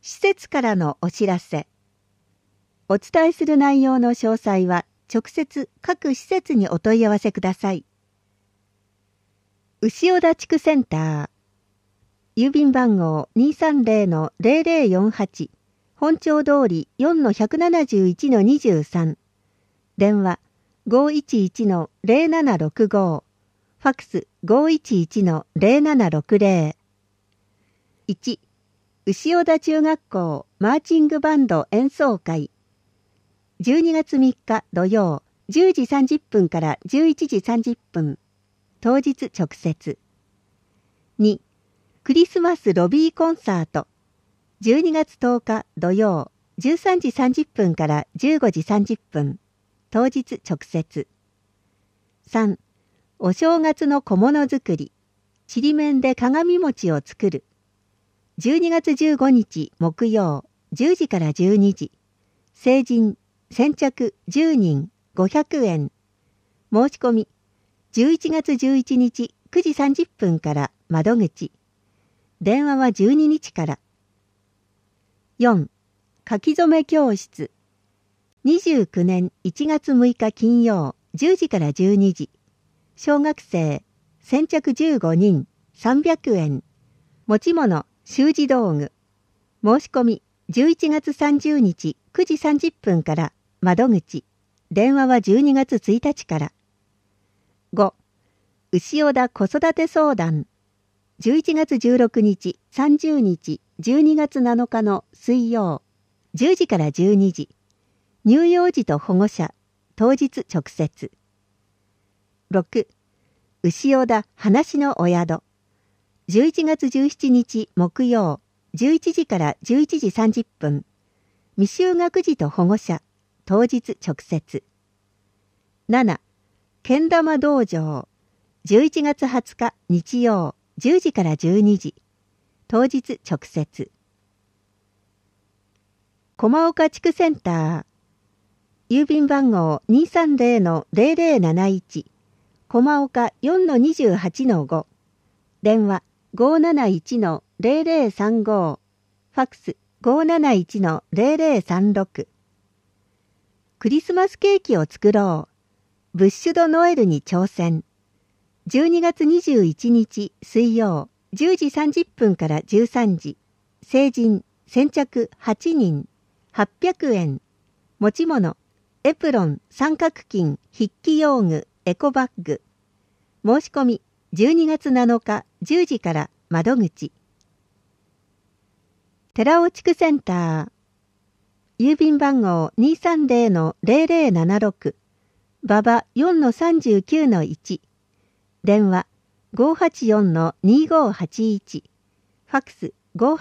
施設からのお知らせ。お伝えする内容の詳細は直接各施設にお問い合わせください。牛尾田地区センター。郵便番号 230-0048。本町通り 4-171-23。電話 511-0765。ファックス 511-0760。1、牛尾田中学校マーチングバンド演奏会。12月3日土曜10時30分から11時30分。当日直接。2、クリスマスロビーコンサート。12月10日土曜13時30分から15時30分。当日直接。3、お正月の小物作り。ちりめんで鏡餅を作る。12月15日木曜10時から12時。成人、先着10人500円。申し込み、11月11日9時30分から窓口。電話は12日から。4、書き初め教室。29年1月6日金曜10時から12時。小学生、先着15人300円。持ち物、習字道具。申し込み、11月30日9時30分から窓口。電話は12月1日から。5、牛尾田子育て相談。11月16日、30日、12月7日の水曜、10時から12時。乳幼児と保護者、当日直接。6、牛尾田話のお宿。11月17日木曜、11時から11時30分。未就学児と保護者、当日直接。7、けん玉道場。11月20日日曜、10時から12時。当日直接。駒岡地区センター。郵便番号 230-0071。駒岡 4-28-5。電話 571-0035。ファックス 571-0036。クリスマスケーキを作ろう。ブッシュドノエルに挑戦。12月21日水曜10時30分から13時。成人、先着8人800円。持ち物、エプロン、三角巾、筆記用具、エコバッグ。申し込み、12月7日10時から窓口。寺尾地区センター。郵便番号 230-0076。馬場 4-39-1。電話 584-2581。ファックス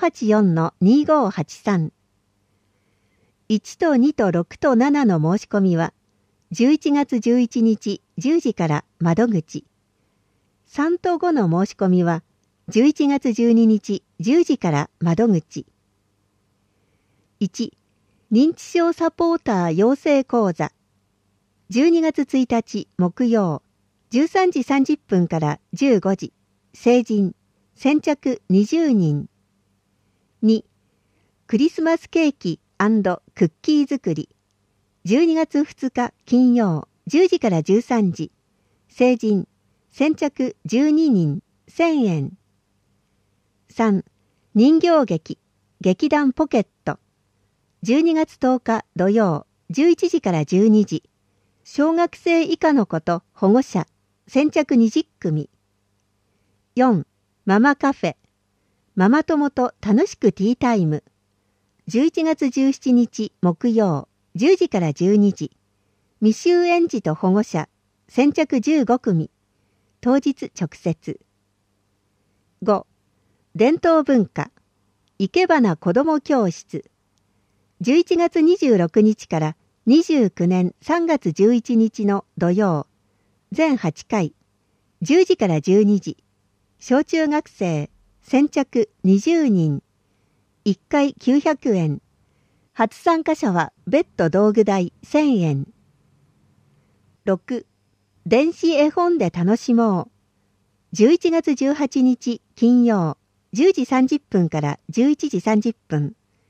584-2583。1と2と6と7の申し込みは11月11日10時から窓口。3と5の申し込みは11月12日10時から窓口。1、認知症サポーター養成講座。12月1日木曜13時30分から15時。成人、先着20人。2、クリスマスケーキ&クッキー作り。12月2日金曜10時から13時。成人、先着12人1000円。3、人形劇、劇団ポケット。12月10日土曜11時から12時。小学生以下の子と保護者、先着20組。4、ママカフェ。ママ友と楽しくティータイム。11月17日木曜10時から12時。未就園児と保護者、先着15組。当日直接。5、伝統文化。いけばな子ども教室。11月26日から29年3月11日の土曜。全8回。10時から12時。小中学生、先着20人。1回900円。初参加者は別途道具代1000円。6、電子絵本で楽しもう。11月18日金曜、10時30分から11時30分。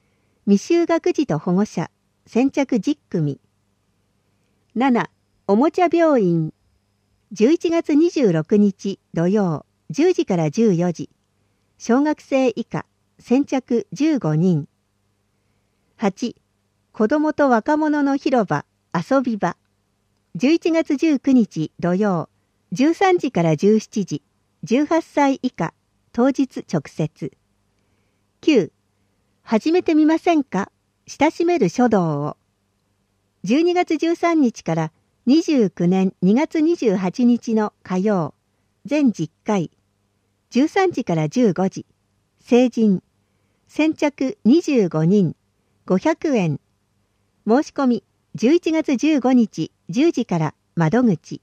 未就学児と保護者、先着10組。7、おもちゃ病院。11月26日土曜、10時から14時。小学生以下、先着15人。8、子どもと若者の広場、遊び場。11月19日土曜、13時から17時。18歳以下、当日直接。9、始めてみませんか？親しめる書道を。12月13日から29年2月28日の火曜、全10回。13時から15時。成人。先着25人。500円。申し込み11月15日10時から窓口。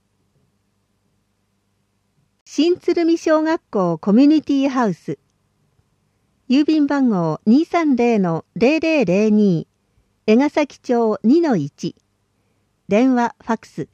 新鶴見小学校コミュニティハウス。郵便番号 230-0002 江ヶ崎町 2-1。電話ファックス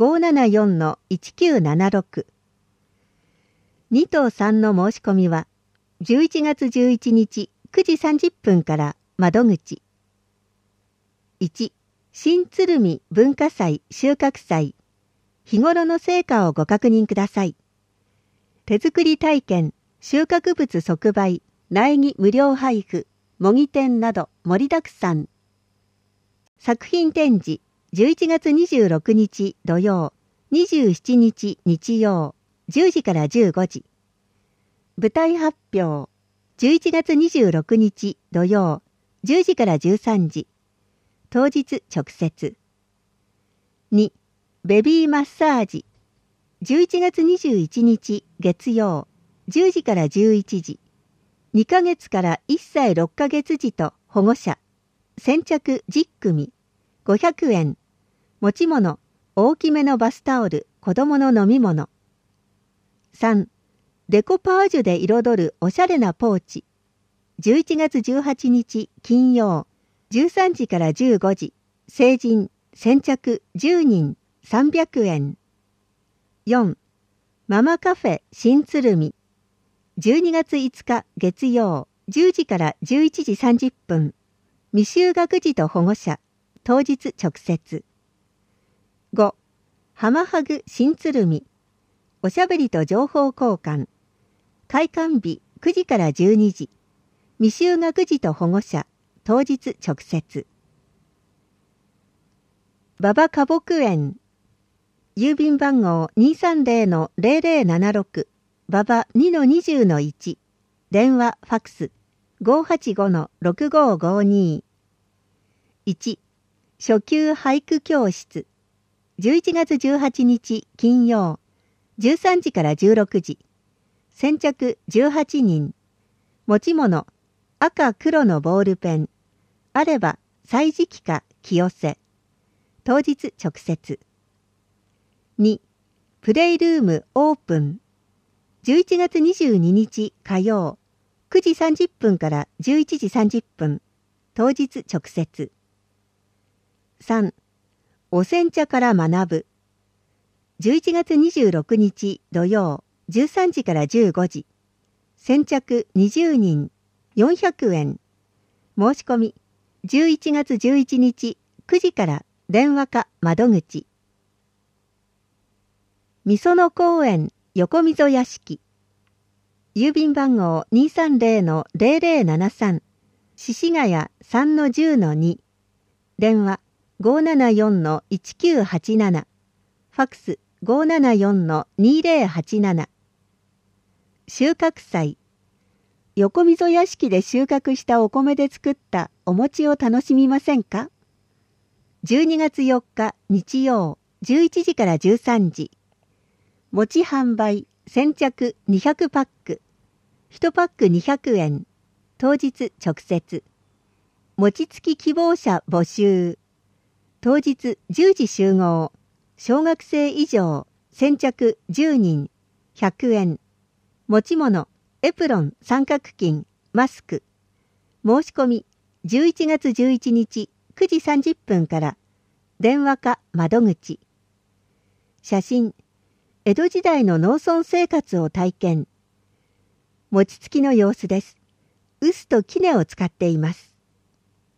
574-1976。2と3の申し込みは11月11日9時30分から窓口。1、新鶴見文化祭収穫祭。日頃の成果をご確認ください。手作り体験、収穫物即売、苗木無料配布、模擬店など盛りだくさん。作品展示、11月26日土曜、27日日曜、10時から15時。舞台発表、11月26日土曜、10時から13時。当日直接。2、ベビーマッサージ。11月21日月曜、10時から11時。2ヶ月から1歳6ヶ月児と保護者。先着10組。500円。持ち物、大きめのバスタオル、子供の飲み物。3、デコパージュで彩るおしゃれなポーチ。11月18日金曜、13時から15時。成人、先着10人、300円。4、ママカフェ新鶴見。12月5日月曜、10時から11時30分。未就学児と保護者、当日直接。5、ハマハグ新鶴見。おしゃべりと情報交換。開館日9時から12時。未就学児と保護者、当日直接。馬場花木園。郵便番号 230-0076 馬場 2-20-1。電話ファックス 585-6552。1、初級俳句教室。11月18日金曜、13時から16時。先着18人。持ち物、赤黒のボールペン。あれば、歳時記か清瀬。当日直接。2、プレイルームオープン。11月22日火曜、9時30分から11時30分。当日直接。3、お煎茶から学ぶ。11月26日土曜、13時から15時。先着20人、400円。申し込み、11月11日9時から電話か窓口。みその公園横溝屋敷。郵便番号 230-0073 獅子ヶ谷 3-10-2。電話 574-1987。ファックス 574-2087。収穫祭。横溝屋敷で収穫したお米で作ったお餅を楽しみませんか？ 12 月4日日曜11時から13時。餅販売先着200パック。1パック200円。当日直接。餅つき希望者募集。当日10時集合。小学生以上。先着10人。100円。持ち物。エプロン、三角巾、マスク。申し込み、11月11日9時30分から、電話か窓口。写真、江戸時代の農村生活を体験。餅つきの様子です。臼と杵を使っています。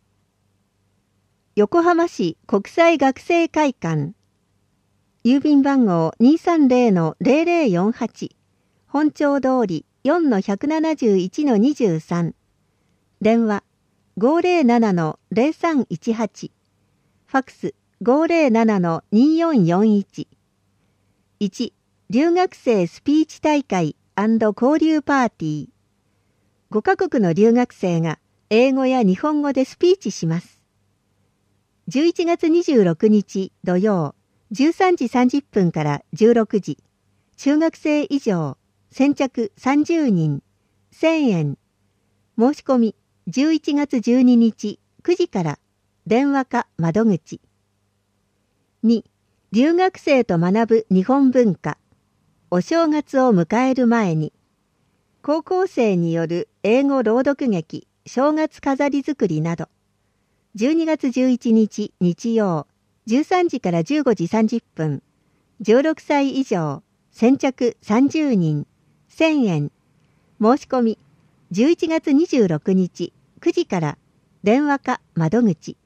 横浜市国際学生会館。郵便番号 230-0048。本町通り 4-171-23。電話 507-0318。ファックス 507-2441。1. 留学生スピーチ大会&交流パーティー。5カ国の留学生が英語や日本語でスピーチします。11月26日土曜13時30分から16時。中学生以上、先着30人、1000円。申し込み11月12日9時から電話か窓口。2. 留学生と学ぶ日本文化。お正月を迎える前に。高校生による英語朗読劇、正月飾り作りなど。12月11日日曜、13時から15時30分。16歳以上、先着30人、1000円。申し込み11月26日9時から電話か窓口。